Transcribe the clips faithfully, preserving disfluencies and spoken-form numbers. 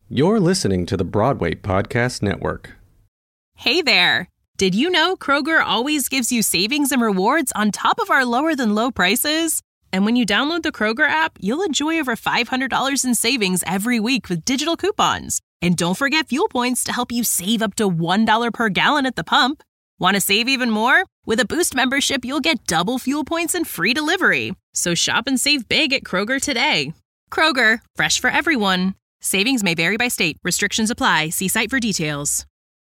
You're listening to the Broadway Podcast Network. Hey there! Did you know Kroger always gives you savings and rewards on top of our lower-than-low prices? And when you download the Kroger app, you'll enjoy over five hundred dollars in savings every week with digital coupons. And don't forget fuel points to help you save up to one dollar per gallon at the pump. Want to save even more? With a Boost membership, you'll get double fuel points and free delivery. So shop and save big at Kroger today. Kroger, fresh for everyone. Savings may vary by state. Restrictions apply. See site for details.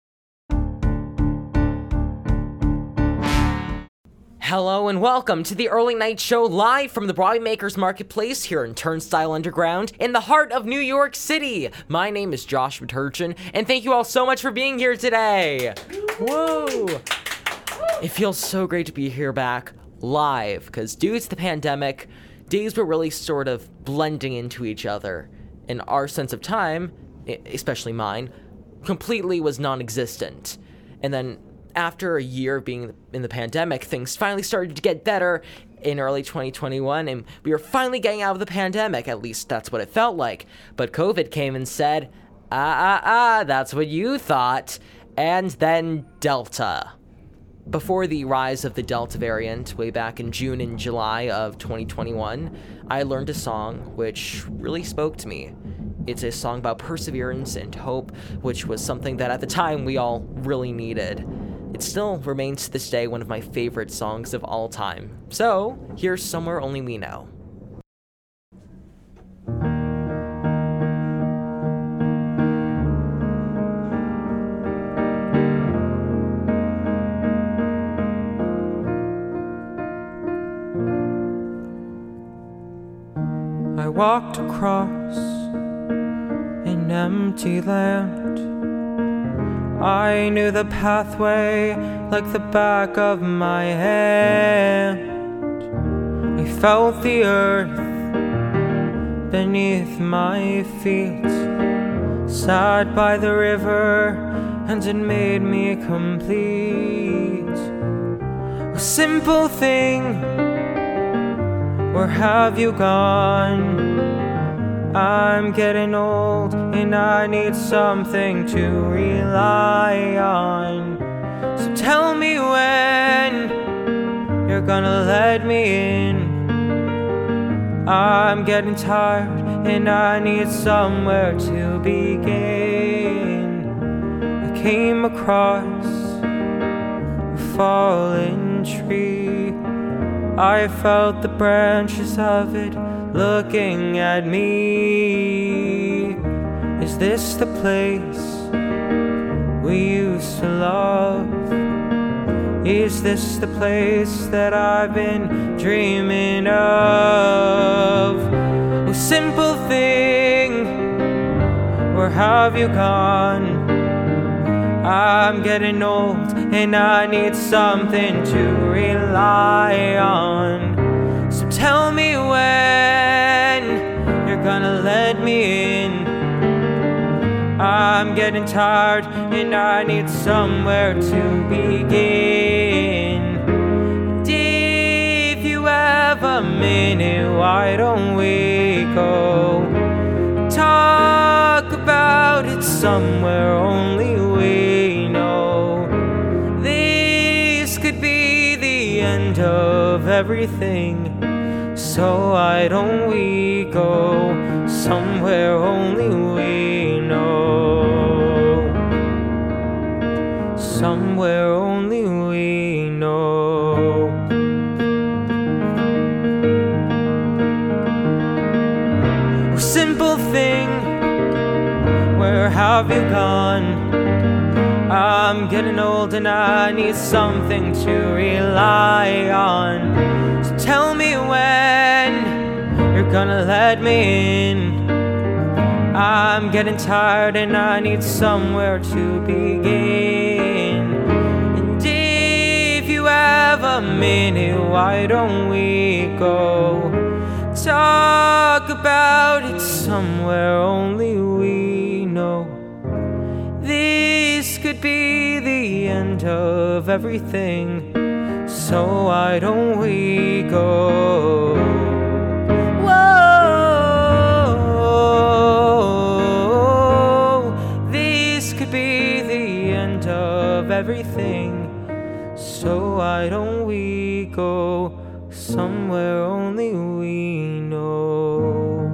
Hello and welcome to the Early Night Show live from the Broadway Makers Marketplace here in Turnstile Underground in the heart of New York City. My name is Joshua Turchin, and thank you all so much for being here today. Whoa! It feels so great to be here back live because due to the pandemic, days were really sort of blending into each other. And our sense of time, especially mine, completely was non-existent. And then after a year of being in the pandemic, things finally started to get better in early twenty twenty-one, and we were finally getting out of the pandemic. At least that's what it felt like. But COVID came and said, ah, ah, ah, that's what you thought. And then Delta. Before the rise of the Delta variant, way back in June and July of twenty twenty-one, I learned a song which really spoke to me. It's a song about perseverance and hope, which was something that at the time we all really needed. It still remains to this day one of my favorite songs of all time. So, here's Somewhere Only We Know. I walked across an empty land. I knew the pathway like the back of my hand. I felt the earth beneath my feet. Sat by the river and it made me complete. A simple thing, where have you gone? I'm getting old and I need something to rely on. So tell me when you're gonna let me in. I'm getting tired and I need somewhere to begin. I came across a fallen tree. I felt the branches of it looking at me. Is this the place we used to love? Is this the place that I've been dreaming of? Oh, simple thing, where have you gone? I'm getting old and I need something to rely on. So tell me when you're gonna let me in. I'm getting tired and I need somewhere to begin. And if you have a minute, why don't we go talk about it somewhere only we know? This could be the end of everything. So why don't we go somewhere only we know? Somewhere only we know. Oh, simple thing, where have you gone? I'm getting old and I need something to rely on. So tell me when you're gonna let me in. I'm getting tired and I need somewhere to begin. And if you have a minute, why don't we go talk about it somewhere only we know? This could be the end of everything. So why don't we go? Whoa. everything. So why don't we go somewhere only we know?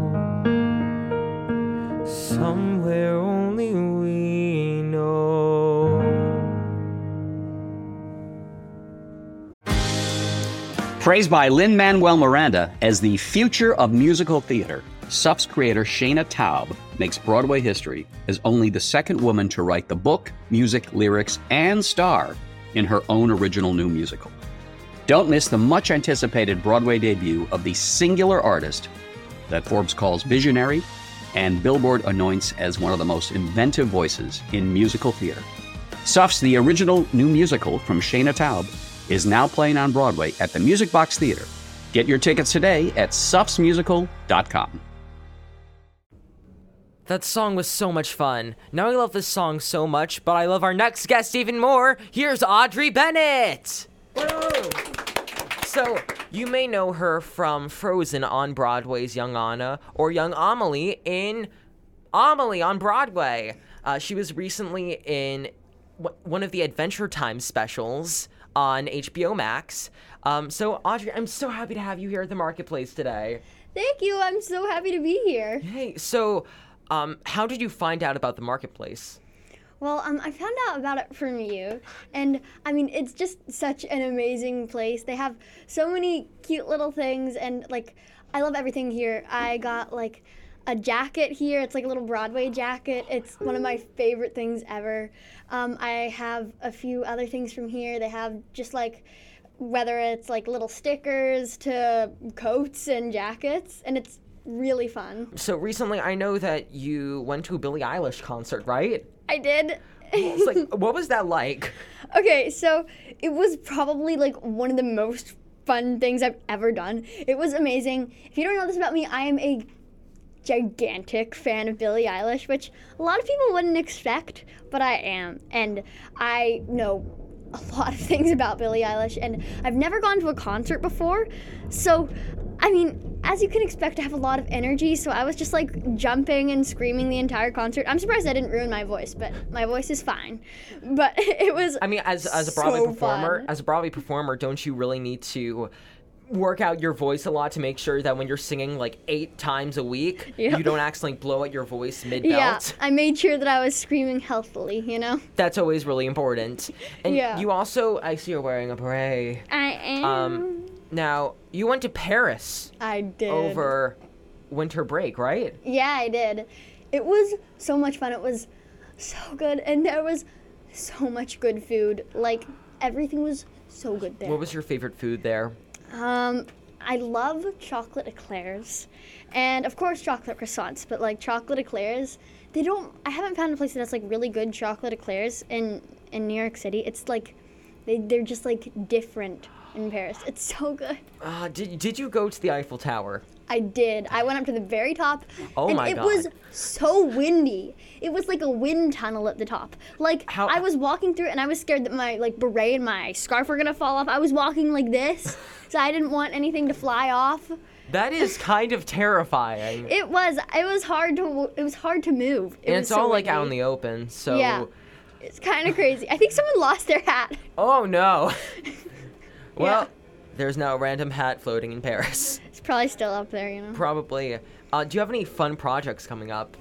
Somewhere only we know. Praised by Lin-Manuel Miranda as the future of musical theater, S U F's creator Shana Taub makes Broadway history as only the second woman to write the book, music, lyrics, and star in her own original new musical. Don't miss the much-anticipated Broadway debut of the singular artist that Forbes calls visionary and Billboard anoints as one of the most inventive voices in musical theater. S U F's The Original New Musical from Shana Taub is now playing on Broadway at the Music Box Theater. Get your tickets today at sufs musical dot com. That song was so much fun. Now I love this song so much, but I love our next guest even more. Here's Audrey Bennett. Whoa. So, you may know her from Frozen on Broadway's Young Anna, or Young Amelie in Amelie on Broadway. Uh, she was recently in w- one of the Adventure Time specials on H B O Max. Um, so, Audrey, I'm so happy to have you here at the Marketplace today. Thank you. I'm so happy to be here. Hey, so... Um, how did you find out about the Marketplace? Well, um, I found out about it from you, and I mean, it's just such an amazing place. They have so many cute little things, and like, I love everything here. I got like a jacket here. It's like a little Broadway jacket. It's one of my favorite things ever. Um, I have a few other things from here. They have just like, whether it's like little stickers to coats and jackets, and it's really fun. So recently, I know that you went to a Billie Eilish concert, right? I did. It's like, what was that like? Okay, so it was probably like one of the most fun things I've ever done. It was amazing. If you don't know this about me, I am a gigantic fan of Billie Eilish, which a lot of people wouldn't expect, but I am. And I know a lot of things about Billie Eilish, and I've never gone to a concert before, so I mean, as you can expect, I have a lot of energy, so I was just like jumping and screaming the entire concert. I'm surprised I didn't ruin my voice, but my voice is fine. But it was I mean, as as a Broadway so performer, fun. as a Broadway performer, don't you really need to work out your voice a lot to make sure that when you're singing like eight times a week, Yep. you don't accidentally blow out your voice mid-belt? Yeah, I made sure that I was screaming healthily, you know? That's always really important. And Yeah. you also, I see you're wearing a beret. I am. Um, now, you went to Paris I did. over winter break, right? Yeah, I did. It was so much fun. It was so good, and there was so much good food. Like, everything was so good there. What was your favorite food there? Um, I love chocolate eclairs, and of course chocolate croissants, but like chocolate eclairs, they don't, I haven't found a place that has like really good chocolate eclairs in, in New York City. It's like, they, they're just like different in Paris. It's so good. Uh, did, did you go to the Eiffel Tower? I did. I went up to the very top, Oh and my it God. was so windy. It was like a wind tunnel at the top. Like, How- I was walking through it, and I was scared that my like beret and my scarf were gonna fall off. I was walking like this, so I didn't want anything to fly off. That is kind of terrifying. It was. It was hard to. It was hard to move. It and was it's so all like out in windy. the open, so... Yeah. It's kind of crazy. I think someone lost their hat. Oh no. Well, Yeah. there's now a random hat floating in Paris. It's probably still up there, you know. Probably. Uh, do you have any fun projects coming up?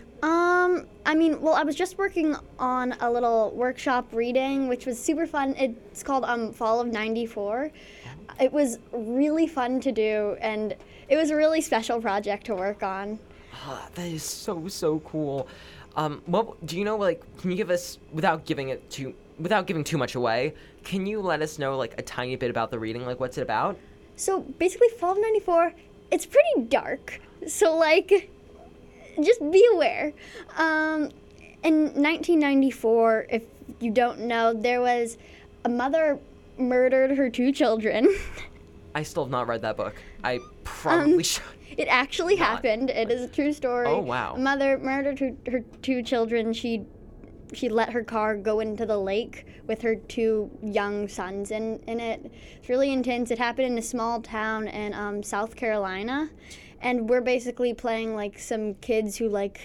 Um, I mean, well, I was just working on a little workshop reading, which was super fun. It's called um, Fall of ninety-four. It was really fun to do, and it was a really special project to work on. Ah, that is so, so cool. Um, what, do you know, like, can you give us, without giving it too, without giving too much away, can you let us know, like, a tiny bit about the reading? Like, what's it about? So basically, Fall of ninety-four, it's pretty dark. So, like, just be aware. Um, in nineteen ninety-four, if you don't know, there was a mother murdered her two children. I still have not read that book. I probably Um, should. It actually Not. happened. It is a true story. Oh, wow. A mother murdered her, her two children. She she let her car go into the lake with her two young sons in, in it. It's really intense. It happened in a small town in um, South Carolina. And we're basically playing like some kids who like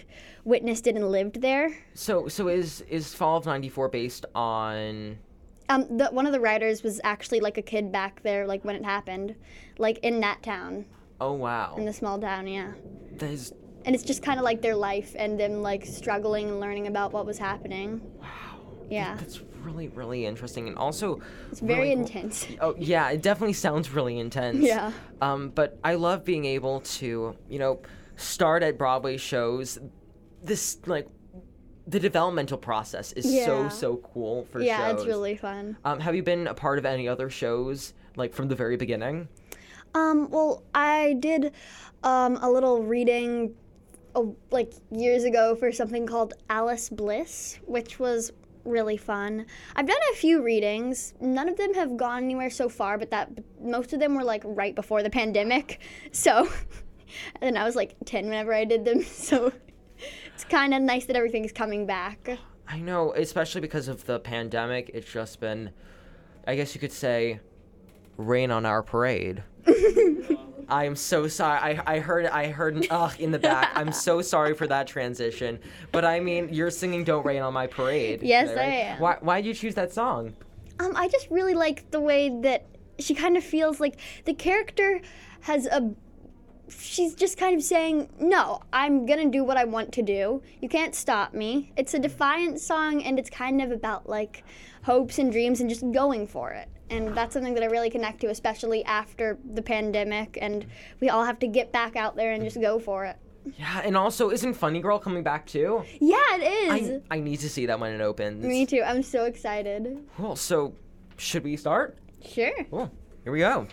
witnessed it and lived there. So so is is Fall of ninety-four based on? Um, the, one of the writers was actually like a kid back there, like when it happened, like in that town. Oh wow. In the small town, yeah. That is. And it's just kind of like their life and them like struggling and learning about what was happening. Wow. Yeah. That's really, really interesting. And also... It's very really, intense. Oh, yeah, it definitely sounds really intense. Yeah. Um, but I love being able to, you know, start at Broadway shows. This, like, the developmental process is Yeah. so, so cool for yeah, shows. it's really fun. Um, have you been a part of any other shows, like, from the very beginning? Um, well, I did um, a little reading uh, like years ago for something called Alice Bliss, which was really fun. I've done a few readings. None of them have gone anywhere so far, but that most of them were like right before the pandemic. So, and I was like ten whenever I did them. So it's kind of nice that everything's coming back. I know, especially because of the pandemic. It's just been, I guess you could say, rain on our parade. I am so sorry. I, I heard I heard an ugh in the back. I'm so sorry for that transition. But I mean, you're singing "Don't Rain on My Parade." Yes, right? I am. Why why did you choose that song? Um, I just really like the way that she kind of feels like the character has a. She's just kind of saying, no, I'm gonna do what I want to do. You can't stop me. It's a defiant song, and it's kind of about like hopes and dreams and just going for it. And that's something that I really connect to, especially after the pandemic, and we all have to get back out there and just go for it. Yeah, and also, isn't Funny Girl coming back too? Yeah, it is. I, I need to see that when it opens. Me too. I'm so excited. Cool. So, should we start? Sure. Cool. Here we go.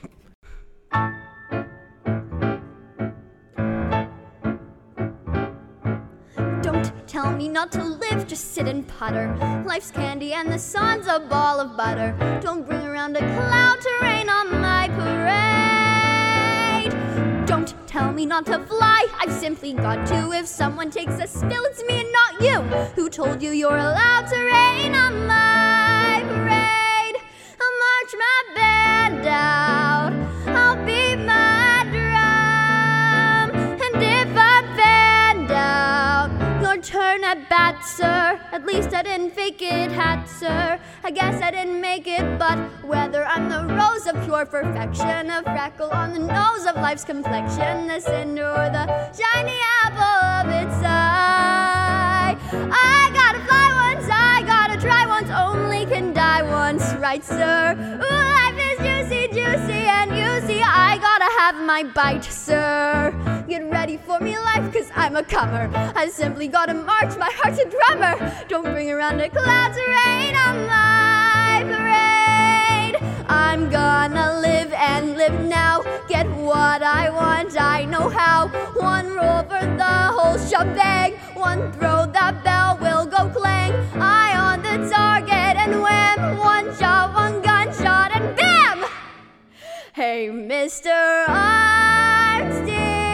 Don't tell me not to live, just sit and putter. Life's candy and the sun's a ball of butter. Don't bring around a cloud to rain on my parade. Don't tell me not to fly, I've simply got to. If someone takes a spill, it's me and not you. Who told you you're allowed to rain on my parade? I'll march my band out, I'll beat my drum. And if I'm fanned out, your turn at bat, sir. At least I didn't fake it, hat, sir. I guess I didn't make it, but whether I'm the rose of pure perfection, a freckle on the nose of life's complexion, the cinder or the shiny apple of its eye, I gotta fly once, I gotta try once, only can die once, right, sir? Ooh, life is juicy, juicy, and you see, I gotta have my bite, sir. Get ready for me, life, cause I'm a comer. I simply gotta march, my heart's a drummer. Don't bring around a cloud to rain on my parade. I'm gonna live and live now. Get what I want, I know how. One roll for the whole shebang. One throw, that bell will go clang. Eye on the target and wham. One shot, one gunshot and bam! Hey, Mister Arnstein.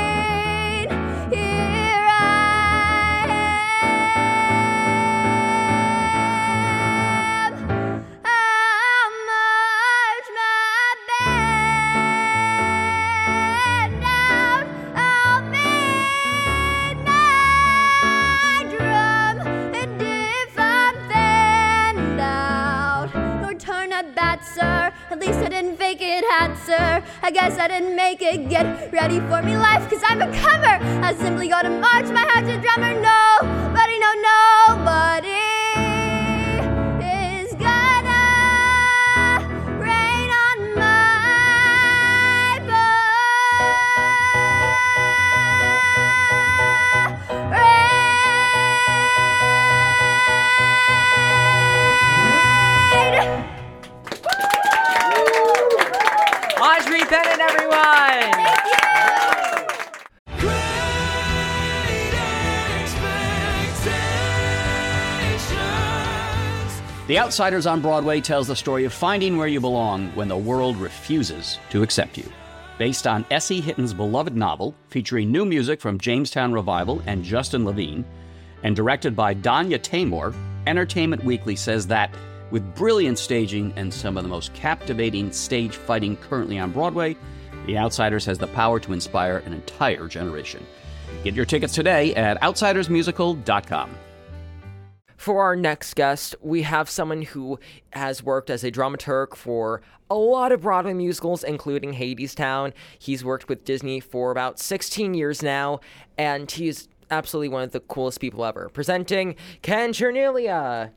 At least I didn't fake it, hat, sir. I guess I didn't make it. Get ready for me, life, cause I'm a comer. I simply gotta march, my heart's a drummer. Nobody, no, nobody is gonna rain on my parade. Audrey Bennett, everyone! Thank you! The Outsiders on Broadway tells the story of finding where you belong when the world refuses to accept you. Based on Essie Hitton's beloved novel, featuring new music from Jamestown Revival and Justin Levine, and directed by Danya Tamor, Entertainment Weekly says that with brilliant staging and some of the most captivating stage fighting currently on Broadway, The Outsiders has the power to inspire an entire generation. Get your tickets today at outsiders musical dot com. For our next guest, we have someone who has worked as a dramaturg for a lot of Broadway musicals, including Hadestown. He's worked with Disney for about sixteen years now, and he's absolutely one of the coolest people ever. Presenting Ken Chernelia.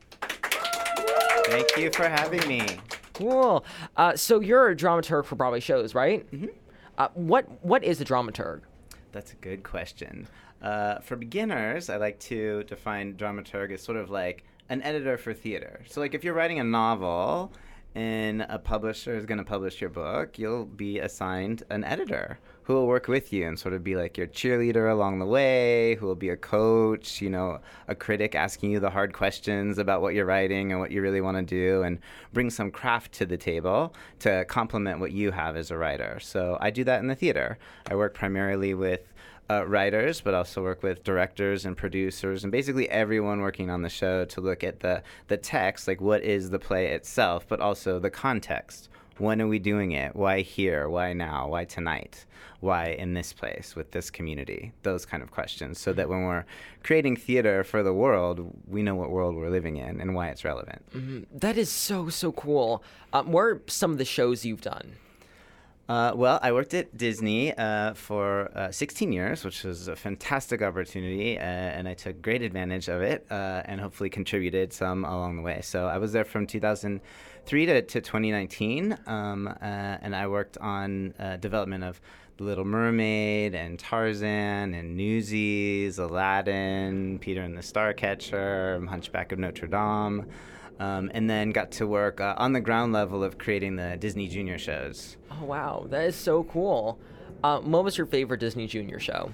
Thank you for having me. Cool. Uh, so you're a dramaturg for Broadway shows, right? Mm-hmm. Uh, what What is a dramaturg? That's a good question. Uh, for beginners, I like to define dramaturg as sort of like an editor for theater. So like if you're writing a novel and a publisher is going to publish your book, you'll be assigned an editor who will work with you and sort of be like your cheerleader along the way, who will be a coach, you know, a critic asking you the hard questions about what you're writing and what you really want to do, and bring some craft to the table to complement what you have as a writer. So I do that in the theater. I work primarily with Uh, writers, but also work with directors and producers and basically everyone working on the show to look at the, the text, like what is the play itself, but also the context. When are we doing it? Why here? Why now? Why tonight? Why in this place with this community? Those kind of questions, so that when we're creating theater for the world, we know what world we're living in and why it's relevant. Mm-hmm. That is so, so cool. Um, what are some of the shows you've done? Uh, well, I worked at Disney uh, for uh, sixteen years, which was a fantastic opportunity, uh, and I took great advantage of it uh, and hopefully contributed some along the way. So I was there from two thousand three to, to twenty nineteen, um, uh, and I worked on uh, development of The Little Mermaid and Tarzan and Newsies, Aladdin, Peter and the Starcatcher, Hunchback of Notre Dame. Um, and then got to work uh, on the ground level of creating the Disney Junior shows. Oh, wow. That is so cool. Uh, what was your favorite Disney Junior show?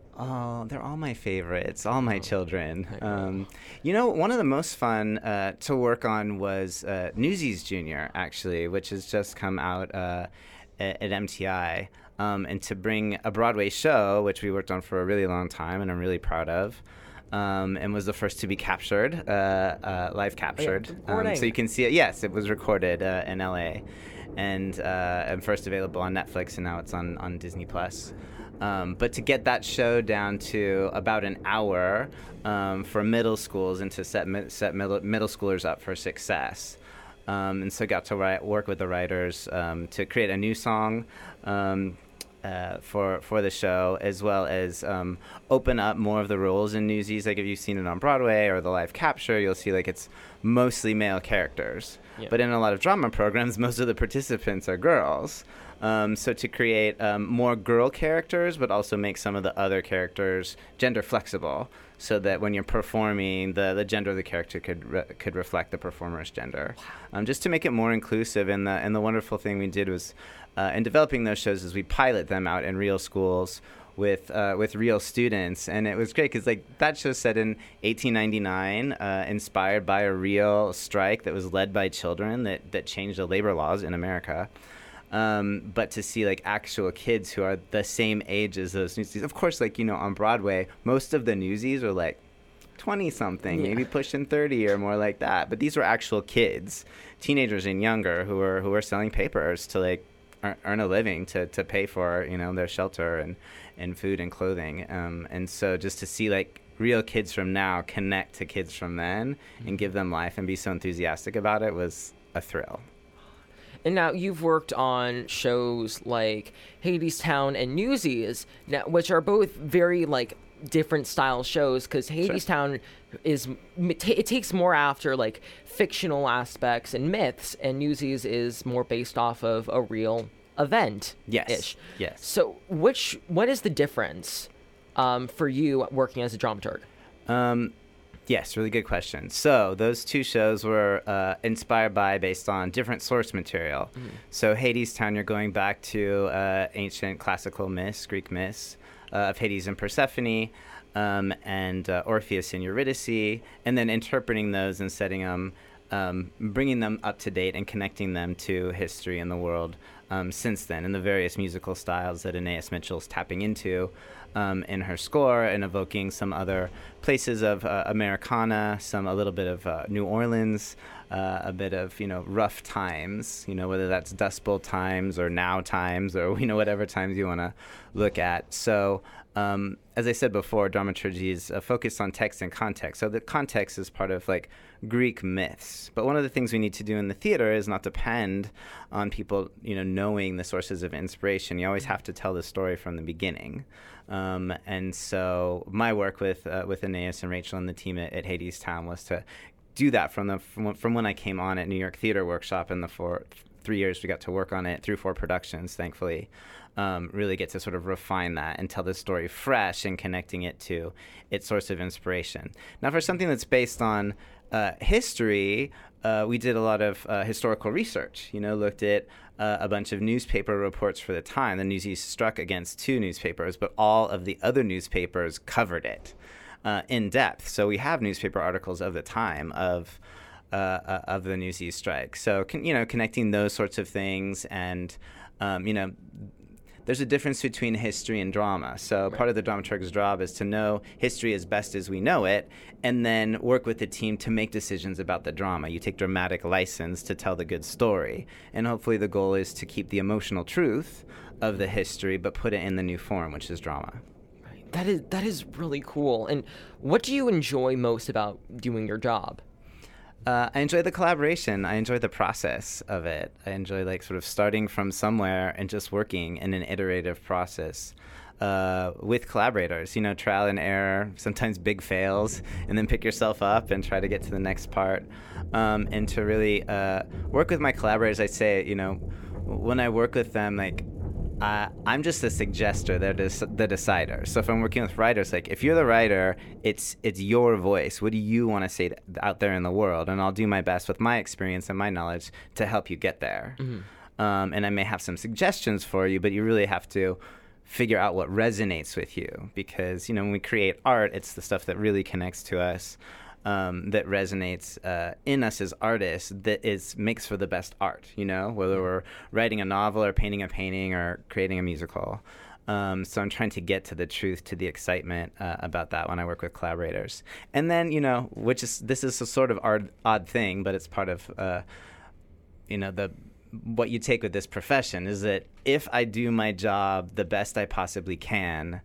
Oh, they're all my favorites, all my children. Um, you know, one of the most fun uh, to work on was uh, Newsies Junior, actually, which has just come out uh, at, at M T I. Um, and to bring a Broadway show, which we worked on for a really long time and I'm really proud of. Um, and was the first to be captured, uh, uh, live captured. Oh, yeah, um, so you can see it. Yes, it was recorded uh, in L A, and uh, and first available on Netflix, and now it's on on Disney Plus. Um, but to get that show down to about an hour um, for middle schools and to set mi- set middle, middle schoolers up for success. Um, and so got to write, work with the writers um, to create a new song. Um, Uh, for for the show, as well as um, open up more of the roles in Newsies. Like if you've seen it on Broadway or the live capture, you'll see like it's mostly male characters. Yeah. But in a lot of drama programs, most of the participants are girls. Um, so to create um, more girl characters, but also make some of the other characters gender flexible, so that when you're performing, the, the gender of the character could re- could reflect the performer's gender. Um, just to make it more inclusive. And the and the wonderful thing we did was, uh, in developing those shows, is we pilot them out in real schools with uh, with real students, and it was great because like that show set in eighteen ninety-nine, uh, inspired by a real strike that was led by children that that changed the labor laws in America. Um, but to see like actual kids who are the same age as those Newsies. Of course, like, you know, on Broadway, most of the Newsies are like twenty something, yeah. maybe pushing thirty or more like that. But these were actual kids, teenagers and younger, who were who were selling papers to like earn a living to, to pay for, you know, their shelter and, and food and clothing. Um, and so just to see like real kids from now connect to kids from then mm-hmm. and give them life and be so enthusiastic about it was a thrill. And now you've worked on shows like Hadestown and Newsies, now, which are both very like different style shows, because Hadestown sure. is it takes more after like fictional aspects and myths, and Newsies is more based off of a real event. Yes. Ish. Yes. So which what is the difference um, for you working as a dramaturg? Um, Yes, really good question. So those two shows were uh, inspired by, based on different source material. Mm-hmm. So Hadestown, you're going back to uh, ancient classical myths, Greek myths, uh, of Hades and Persephone, um, and uh, Orpheus and Eurydice, and then interpreting those and setting them, um, bringing them up to date and connecting them to history in the world um, since then, in the various musical styles that Anais Mitchell's tapping into. Um, in her score, and evoking some other places of uh, Americana, some a little bit of uh, New Orleans, uh, a bit of, you know, rough times, you know, whether that's Dust Bowl times or now times or, you know, whatever times you want to look at. So um, as I said before, dramaturgy is uh, focused on text and context. So the context is part of like Greek myths. But one of the things we need to do in the theater is not depend on people, you know, knowing the sources of inspiration. You always have to tell the story from the beginning. Um, and so my work with uh, with Aeneas and Rachel and the team at, at Hadestown was to do that from the from, from when I came on at New York Theater Workshop in the four three years we got to work on it through four productions, thankfully. Um, really get to sort of refine that and tell the story fresh and connecting it to its source of inspiration. Now, for something that's based on uh, history, uh, we did a lot of uh, historical research. You know, looked at uh, a bunch of newspaper reports for the time. The Newsies struck against two newspapers, but all of the other newspapers covered it uh, in depth. So we have newspaper articles of the time of uh, uh, of the Newsies strike. So con- you know, connecting those sorts of things and um, you know. There's a difference between history and drama. So part of the dramaturg's job is to know history as best as we know it, and then work with the team to make decisions about the drama. You take dramatic license to tell the good story. And hopefully the goal is to keep the emotional truth of the history, but put it in the new form, which is drama. Right. That is that is really cool. And what do you enjoy most about doing your job? Uh, I enjoy the collaboration. I enjoy the process of it. I enjoy like sort of starting from somewhere and just working in an iterative process uh, with collaborators. You know, trial and error, sometimes big fails, and then pick yourself up and try to get to the next part. Um, and to really uh, work with my collaborators, I say, you know, when I work with them, like, Uh, I'm just a suggester, they're des- the decider. So if I'm working with writers, like if you're the writer, it's it's your voice. What do you want to say th- out there in the world? And I'll do my best with my experience and my knowledge to help you get there. Mm-hmm. Um, and I may have some suggestions for you, but you really have to figure out what resonates with you. Because, you know, when we create art, it's the stuff that really connects to us. Um, that resonates uh, in us as artists, that is makes for the best art, you know, whether we're writing a novel or painting a painting or creating a musical. Um, so I'm trying to get to the truth, to the excitement uh, about that when I work with collaborators. And then, you know, which is, this is a sort of odd, odd thing, but it's part of, uh, you know, the what you take with this profession is that if I do my job the best I possibly can,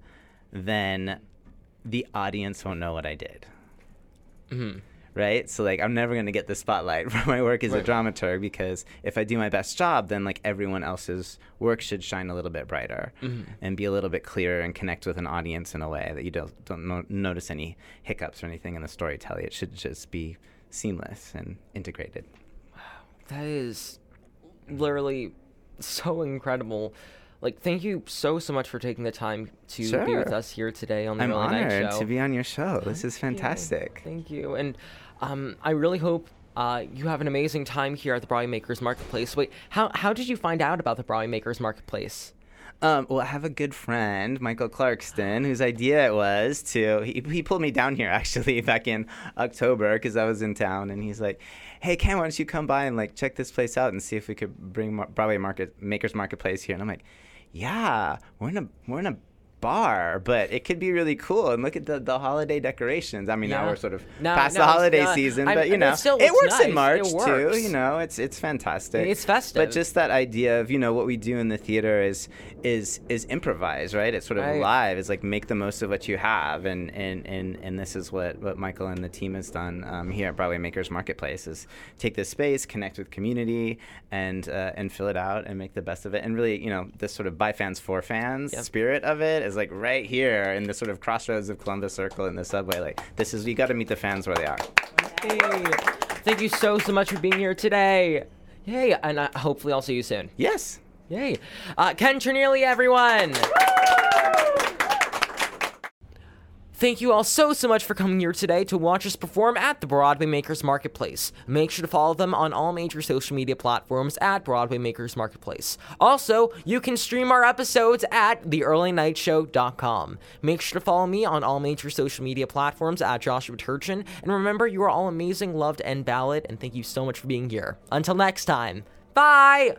then the audience won't know what I did. Mm-hmm. Right? So, like, I'm never going to get the spotlight for my work as right. a dramaturg, because if I do my best job, then, like, everyone else's work should shine a little bit brighter mm-hmm. and be a little bit clearer and connect with an audience in a way that you don't, don't no- notice any hiccups or anything in the storytelling. It should just be seamless and integrated. Wow. That is literally so incredible. Like, thank you so, so much for taking the time to sure. be with us here today on the I'm Early Night Show. I'm honored to be on your show. This Thank is fantastic. You. Thank you. And um, I really hope uh, you have an amazing time here at the Broadway Makers Marketplace. Wait, how how did you find out about the Broadway Makers Marketplace? Um, well, I have a good friend, Michael Clarkston, whose idea it was to, he, he pulled me down here actually back in October because I was in town, and he's like, hey, Ken, why don't you come by and like check this place out and see if we could bring Broadway Market Makers Marketplace here. And I'm like, yeah, we're in a we're in a bar, but it could be really cool. And look at the, the holiday decorations. I mean, yeah. now we're sort of no, past no, the holiday not, season, I'm, but you know, it, it works nice. in March it works. too. You know, it's it's fantastic. It's festive. But just that idea of, you know, what we do in the theater is is is improvise, right? It's sort of right. live. It's like make the most of what you have, and and and, and this is what, what Michael and the team has done um, here at Broadway Makers Marketplace, is take this space, connect with community, and uh, and fill it out and make the best of it. And really, you know, this sort of by fans for fans yep. spirit of it is like right here in the sort of crossroads of Columbus Circle in the subway. Like, this is, you got to meet the fans where they are. Hey, thank you so, so much for being here today. Yay, and uh, hopefully I'll see you soon. Yes. Yay. Uh, Ken Trinneely, everyone. Thank you all so, so much for coming here today to watch us perform at the Broadway Makers Marketplace. Make sure to follow them on all major social media platforms at Broadway Makers Marketplace. Also, you can stream our episodes at the early night show dot com. Make sure to follow me on all major social media platforms at Joshua Turchin. And remember, you are all amazing, loved, and valid. And thank you so much for being here. Until next time, bye!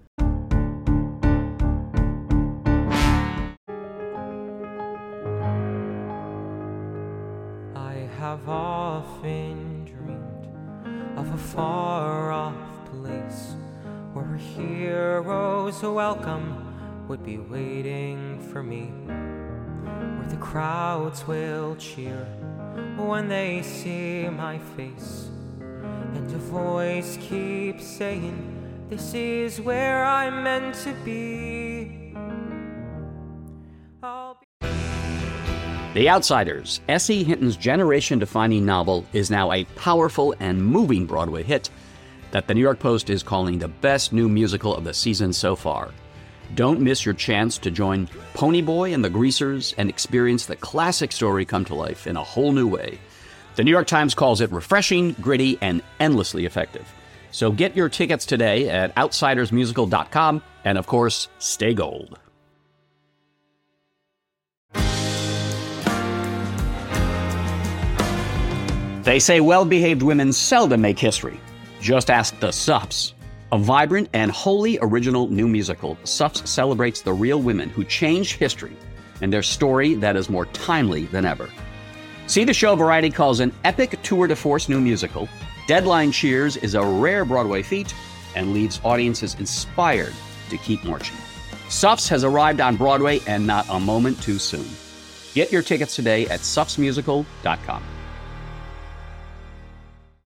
I've often dreamed of a far-off place where heroes welcome would be waiting for me. where the crowds will cheer when they see my face, and a voice keeps saying, this is where I'm meant to be. I'll be The Outsiders, S E. Hinton's generation-defining novel, is now a powerful and moving Broadway hit that the New York Post is calling the best new musical of the season so far. Don't miss your chance to join Ponyboy and the Greasers and experience the classic story come to life in a whole new way. The New York Times calls it refreshing, gritty, and endlessly effective. So get your tickets today at outsiders musical dot com, and of course, stay gold. They say well-behaved women seldom make history. Just ask the Suffs. A vibrant and wholly original new musical, Suffs celebrates the real women who changed history and their story that is more timely than ever. See the show Variety calls an epic tour de force new musical. Deadline cheers is a rare Broadway feat and leaves audiences inspired to keep marching. Suffs has arrived on Broadway, and not a moment too soon. Get your tickets today at suffs musical dot com.